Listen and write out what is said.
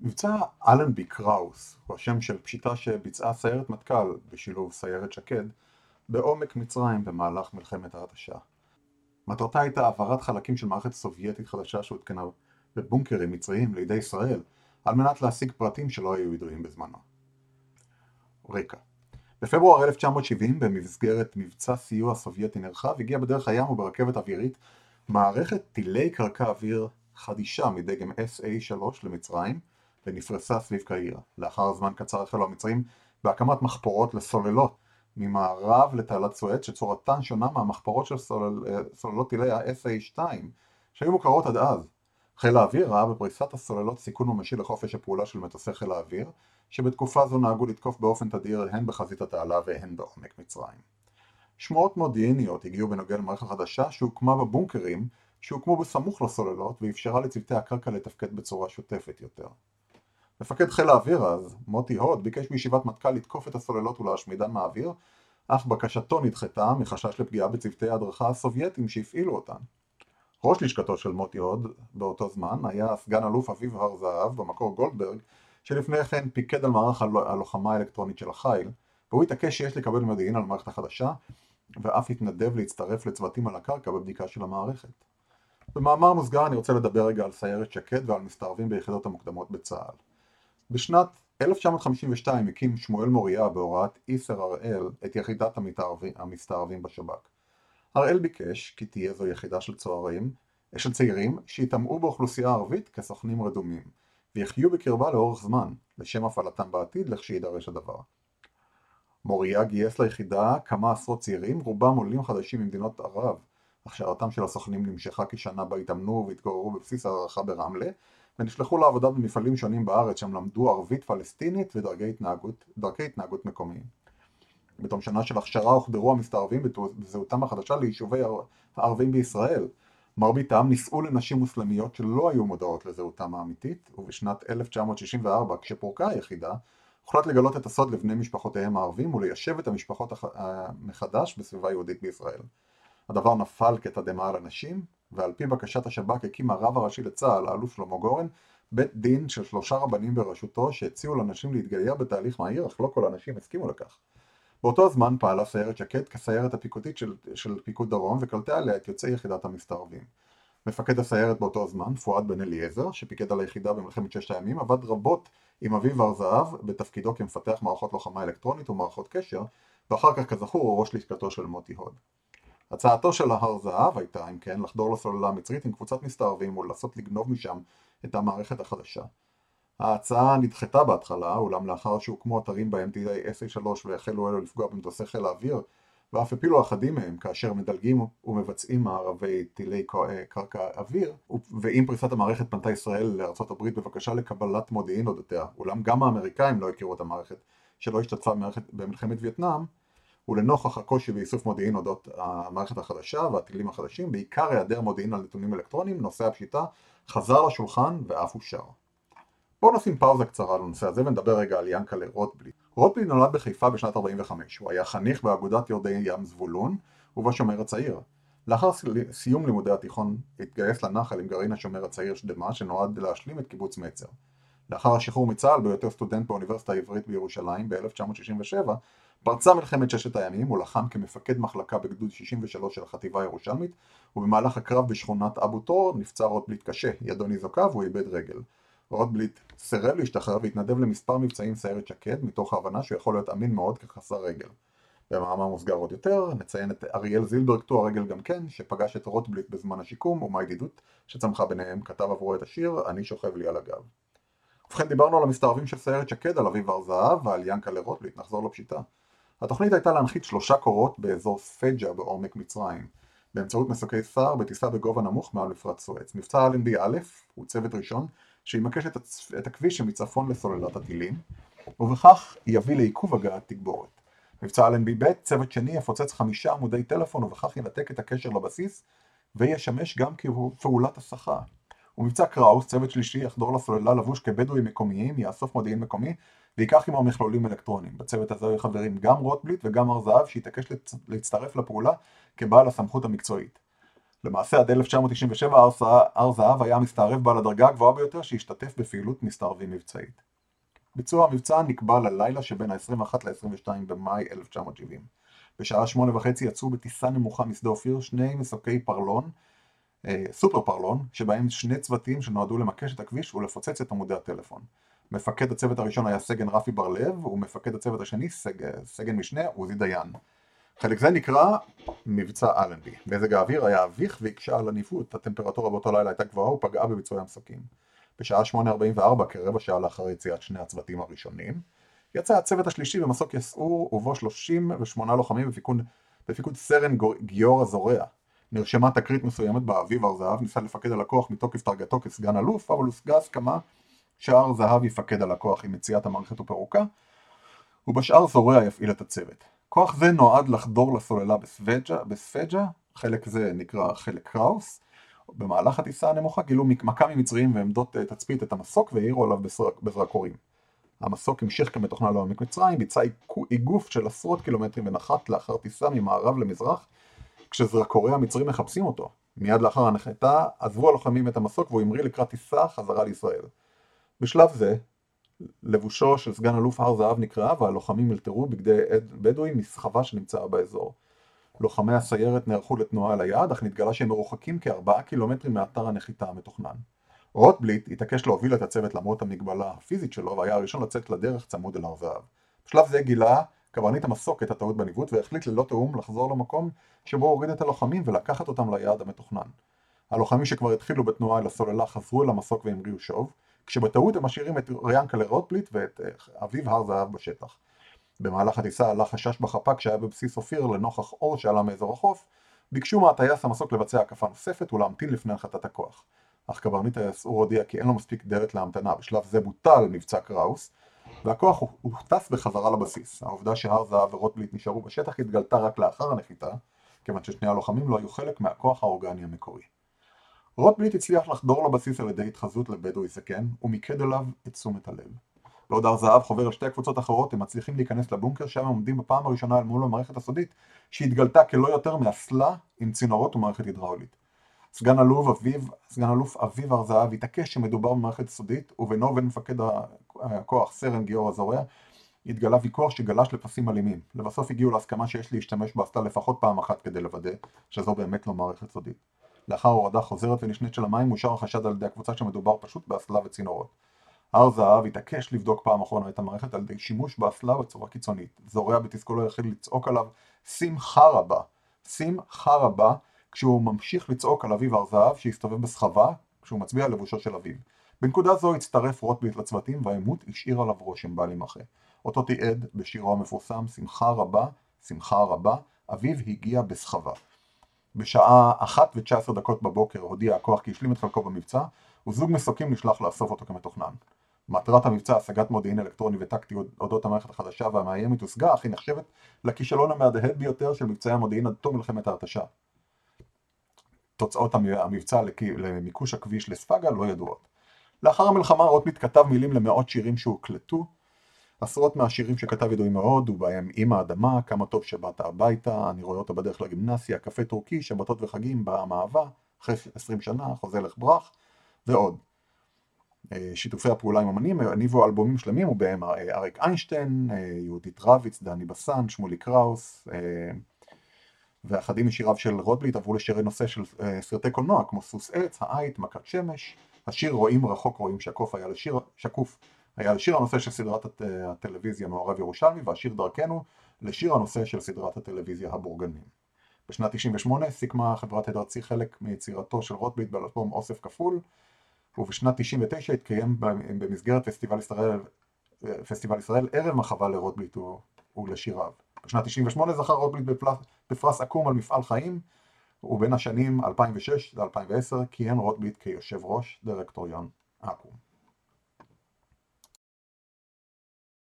מבצע אלנבי קראוס הוא השם של פשיטה שביצעה סיירת מטכ"ל בשילוב סיירת שקד בעומק מצרים במהלך מלחמת ההתשה. מטרתה הייתה העברת חלקים של מערכת סובייטית חדשה שהותקנה בבונקרים מצריים לידי ישראל על מנת להשיג פרטים שלא היו ידועים בזמנו. רקע בפברואר 1970 במסגרת מבצע סיוע סובייטי נרחב הגיעה בדרך הים וברכבת אווירית מערכת טילי קרקע אוויר חדישה מדגם SA-3 למצרים ונפרסה סביב קהיר. לאחר זמן קצר החלו המצרים בהקמת מחפורות לסוללות ממערב לתעלת סואץ שצורתן שונה מהמחפורות של סוללות טילי ה-SA-2 שהיו מוכרות עד אז. חיל האוויר ראה בפריסת הסוללות סיכון ממשי לחופש הפעולה של מטוסי חיל האוויר שבתקופה זו נהגו לתקוף באופן תדיר הן בחזית התעלה והן בעומק מצרים. שמועות מודיעיניות הגיעו בנוגע למערכת חדשה שהוקמה בבונקרים שהוקמו בסמוך לסוללות ואפשרה לצוותי הקרקע לתפקד בצורה שוטפת יותר. מפקד חיל האוויר אז, מוטי הוד, ביקש בישיבת מטכ"ל לתקוף את הסוללות ולהשמידן מהאוויר, אך בקשתו נדחתה מחשש לפגיעה בצוותי ההדרכה הסובייטים שהפעילו אותן. ראש לשכתו של מוטי הוד באותו זמן היה סגן אלוף אביב הר זהב, במקור גולדברג, שלפני כן פיקד על מערך הלוחמה האלקטרונית של החיל, והוא התעקש שיש לקבל מודיעין על המערכת החדשה, ואף התנדב להצטרף לצוותים על הקרקע בבדיקה של המערכת. במאמר מוסגר אני רוצה לדבר רגע על סיירת שקד ועל מסתערבים ביחידות המוקדמות בצה"ל. בשנת 1952 הקים שמואל מוריה בהוראת איסר הראל את יחידת המסתערבים בשב"כ. הראל ביקש כי תהיה זו יחידה של צעירים שיטמעו באוכלוסייה הערבית כסוכנים רדומים, ויחיו בקרבה לאורך זמן, לשם הפעלתם בעתיד לכשיידרש הדבר. מוריה גייס ליחידה כמה עשרות צעירים, רובם עולים חדשים ממדינות ערב. הכשרתם של הסוכנים נמשכה כשנה בה התאמנו והתגוררו בבסיס הערכה ברמלה, ונשלחו לעבודה במפעלים שונים בארץ שם למדו ערבית פלסטינית ודרכי התנהגות מקומיים. בתום שנה של הכשרה הוחדרו המסתערבים בזהותם החדשה ליישובי הערבים בישראל. מרביתם נישאו לנשים מוסלמיות שלא היו מודעות לזהותם האמיתית, ובשנת 1964 כשפורקה היחידה הוחלט לגלות את הסוד לבני משפחותיהם הערבים וליישב את המשפחות מחדש בסביבה יהודית בישראל. הדבר נפל כתדהמה על הנשים, ועל פי בקשת השב"כ הקים הרב הראשי לצה"ל, האלוף שלמה גורן, בית דין של 3 רבנים בראשותו שהציעו לנשים להתגייר בתהליך מהיר, אך לא כל הנשים הסכימו לכך. באותו הזמן פעלה סיירת שקד כסיירת הפיקודית של פיקוד דרום וקלטה עליה את יוצאי יחידת המסתערבים. מפקד הסיירת באותו זמן, פואד בן אליעזר, שפיקד על היחידה במלחמת 6 הימים, עבד רבות עם אביב הר זהב בתפקידו כמפתח מערכות לוחמה אלקטרונית ומערכות קשר, ואחר כך כזכור הוא ראש לשכתו של מוטי הוד. הצעתו של הר זהב הייתה, אם כן, לחדור לסוללה המצרית עם קבוצת מסתערבים ולנסות לגנוב משם את המערכת החדשה. ההצעה נדחתה בהתחלה, אולם לאחר שהוקמו אתרים בהם טילי SA-3 והחלו אלו לפגוע במטוסי חיל האוויר, ואף הפילו אחדים מהם כאשר מדלגים ומבצעים מערבי טילי קרקע אוויר, ועם פריסת המערכת פנתה ישראל לארצות הברית בבקשה לקבלת מודיעין אודותיה, אולם גם האמריקאים לא הכירו את המערכת שלא השתתפה במלחמת וייטנאם, ולנוכח הקושי באיסוף מודיעין אודות המערכת החדשה והטילים החדשים, בעיקר היעדר מודיעין על נתונים אלקטרוניים, נושא הפשיטה חזר לשולחן ואף אושר. בואו נשים פאוזה קצרה על הנושא הזה ונדבר רגע על ינקלה רוטבליט. רוטבליט נולד בחיפה בשנת 45. הוא היה חניך באגודת יורדי ים זבולון ובשומר הצעיר. לאחר סיום לימודי התיכון התגייס לנחל עם גרעין השומר הצעיר שדמה שנועד להשלים את קיבוץ מצר. לאחר השחרור מצה"ל בהיותו סטודנט באוניברסיטה העברית בירושלים ב-1967 פרצה מלחמת 6 הימים, הוא לחם כמפקד מחלקה בגדוד 63 של החטיבה הירושלמית, ובמהלך הקרב בשכונת אבו תור נפצע רוטבליט קשה, ידו ניזוקה והוא איבד רגל. רוטבליט סירב להשתחרר והתנדב למספר מבצעים סיירת שקד, מתוך ההבנה שהוא יכול להיות אמין מאוד כחסר רגל. במאמר מוסגר עוד יותר, נציין את אריאל זילבר קטוע רגל גם כן, שפגש את רוטבליט בזמן השיקום, ומהידידות שצמחה ביניהם כתב עבורו את השיר "אני שוכב לי על הגב". ובכן, דיברנו על המסתערבים של סיירת שקד, על אביב הר זהב ועל ינקלה רוטבליט. נחזור לפשיטה. התוכנית הייתה להנחית 3 קורות באזור ספג'ה בעומק מצרים, באמצעות מסוקי שר בטיסה בגובה נמוך מעל מפרץ סואץ. מבצע אלנבי א' הוא צוות ראשון שימקש את הכביש שמצפון לסוללת הטילים, ובכך יביא לעיכוב הגעת תגבורת. מבצע אלנבי ב' צוות שני יפוצץ 5 עמודי טלפון ובכך ינתק את הקשר לבסיס וישמש גם כפעולת הסחה. ומבצע קראוס צוות שלישי יחדור לסוללה לבוש כבדואים מקומיים, יאסוף מודיעין מקומי ויקח עמו מכלולים אלקטרוניים. בצוות הזה היו חברים גם רוטבליט וגם הר זהב שהתעקש להצטרף לפעולה כבעל הסמכות המקצועית. למעשה עד 1997 הר זהב היה המסתערב בעל הדרגה הגבוהה ביותר שהשתתף בפעילות מסתערבים מבצעית. ביצוע המבצע נקבע ללילה שבין ה-21 ל-22 במאי 1970. בשעה 8:30 יצאו בטיסה נמוכה משדה אופיר שני מסוקי פרלון, סופר פרלון, שבהם שני צוותים שנועדו למקש את הכביש ולפוצץ את עמודי הטלפון. מפקד הצוות הראשון היה סגן רפי בר-לב, ומפקד הצוות השני סגן משנה עוזי דיין. חלק זה נקרא מבצע אלנבי. מזג האוויר היה אביך והקשה על הניווט, הטמפרטורה באותו לילה הייתה גבוהה ופגעה בביצועי המסוקים. בשעה 8:44, כרבע שעה לאחר יציאת שני הצוותים הראשונים, יצא הצוות השלישי במסוק יסעור, ובו 38 לוחמים בפיקוד סרן גיורא זורע. נרשמה תקרית מסוימת באביב הר זהב, ניסה לפקד על הכוח מתוקף דרגתו כסגן אלוף, אבל הושגה הסכמה שהר זהב יפקד על הכוח עם מציאת המערכת ופירוקה, ובשאר זורע יפעיל את הצוות. כוח זה נועד לחדור לסוללה בספג'ה, חלק זה נקרא חלק קראוס. במהלך הטיסה הנמוכה גילו מכ"מים מצריים ועמדות תצפית את המסוק והעירו עליו בזרקורים. המסוק המשיך כמתוכנן לעומק מצרים, ביצע איגוף של עשרות קילומטרים ונחת לאחר טיסה ממערב למזרח, כשזרקורי המצרים מחפשים אותו. מיד לאחר הנחתה עזבו הלוחמים את המסוק והוא המריא לקראת טיסה חזרה לישראל. בשלב זה, לבושו של סגן אלוף הר זהב נקרא והלוחמים אלתרו בגדי עד בדואי מסחבה שנמצאה באזור. לוחמי הסיירת נערכו לתנועה אל היעד, אך נתגלה שהם מרוחקים כ4 קילומטרים מאתר הנחיתה המתוכנן. רוטבליט התעקש להוביל את הצוות למרות המגבלה הפיזית שלו, והיה הראשון לצאת לדרך צמוד אל הר זהב. בשלב זה גילה קברניט המסוק את הטעות בניווט, והחליט ללא תיאום לחזור למקום שבו הוריד את הלוחמים ולקחת אותם ליעד המתוכנן. הלוחמים שכבר התחילו בתנועה אל הסוללה חזרו אל המסוק והמריאו שוב, כשבטעות הם משאירים את ריאנקה לרוטבליט ואת אביב הר זהב בשטח. במהלך הטיסה עלה חשש בחפ"ק שהיה בבסיס אופיר לנוכח אור שעלה מאזור החוף, ביקשו מהטייס המסוק לבצע הקפה נוספת ולהמתין לפני הנחתת הכוח. אך קברניט היסעור הודיע כי אין לו מספיק דלת להמתנה. בשלב זה בוטל מבצע קראוס, והכוח הוטס בחזרה לבסיס. העובדה שהר זהב ורוטבליט נשארו בשטח התגלתה רק לאחר הנחיתה, כיוון ששני הלוחמים לא היו חלק מהכוח האורגני המקורי. רוטבליט הצליח לחדור לבסיס על ידי התחזות לבדואי זקן, ומיקד אליו את תשומת הלב. בעוד הר זהב חובר על שתי הקבוצות האחרות, הם מצליחים להיכנס לבונקר, שם עומדים בפעם הראשונה אל מול המערכת הסודית, שהתגלתה כלא יותר מאסלה עם צינורות ומערכת הידראולית. סגן אלוף אביב הר זהב התעקש שמדובר במערכת סודית, ובינו ובין מפקד הכוח סרן גיורא זורע התגלה ויכוח שגלש לפסים אלימים. לבסוף הגיעו להסכמה שיש להשתמש באסלה לפחות פעם אחת כדי לוודא שזו באמת לא מערכת סודית. לאחר הורדה חוזרת ונשנית של המים, אושר החשד על ידי הקבוצה שמדובר פשוט באסלה וצינורות. הר זהב התעקש לבדוק פעם אחרונה את המערכת על ידי שימוש באסלה בצורה קיצונית. זורע בתסכולו יחיד לצעוק עליו שמחה רבה, כשהוא ממשיך לצעוק על אביב הר זהב שהסתובב בסחבה, כשהוא מצביע על לבושו של אביב. בנקודה זו הצטרף רוטבליט לצוותים, והעימות השאיר עליו רושם בל יימחה. אותו תיעד בשירו המפורסם שמחה רבה, אביב הגיע בסחבה. בשעה 1:19 בבוקר הודיע הכוח כי השלים את חלקו במבצע, וזוג מסוקים נשלח לאסוף אותו כמתוכנן. מטרת המבצע, השגת מודיעין אלקטרוני וטקטי אודות המערכת החדשה והמאיימת הושגה, אך היא נחשבת לכישלון המהדהד ביותר של מבצעי המודיעין עד תום מלחמת ההתשה. תוצאות המבצע למיקוש הכביש לספגה לא ידועות. לאחר המלחמה רוטבליט כתב מילים למאות שירים שהוקלטו. עשרות מהשירים שכתב ידועים מאוד, ובהם אמא אדמה, כמה טוב שבאת הביתה, אני רואה אותה בדרך לגימנסיה, קפה טורקי, שבתות וחגים, באה מאהבה, אחרי 20 שנה, חוזה לך ברח, ועוד. שיתופי הפעולה עם אמנים הניבו אלבומים שלמים, ובהם אריק איינשטיין, יהודית רביץ, דני בסן, שמולי קראוס, ואחדים משיריו של רוטבליט עברו לשירי נושא של סרטי קולנוע, כמו סוס עץ, העית, מכת שמש. השיר רואים רחוק רואים שקוף היה לשיר הנושא של סדרת הטלוויזיה מעורב ירושלמי, והשיר דרכנו לשיר הנושא של סדרת הטלוויזיה הבורגנים. בשנת 98 סיכמה חברת הד ארצי חלק מיצירתו של רוטבליט באלבום אוסף כפול, ובשנת 99 התקיים במסגרת פסטיבל ישראל ערב מחווה לרוטבליט ולשיריו. בשנת 98 זכה רוטבליט בפרס אקו"ם על מפעל חיים, ובין השנים 2006 ל-2010 כיהן רוטבליט כיושב ראש דירקטוריון אקו"ם.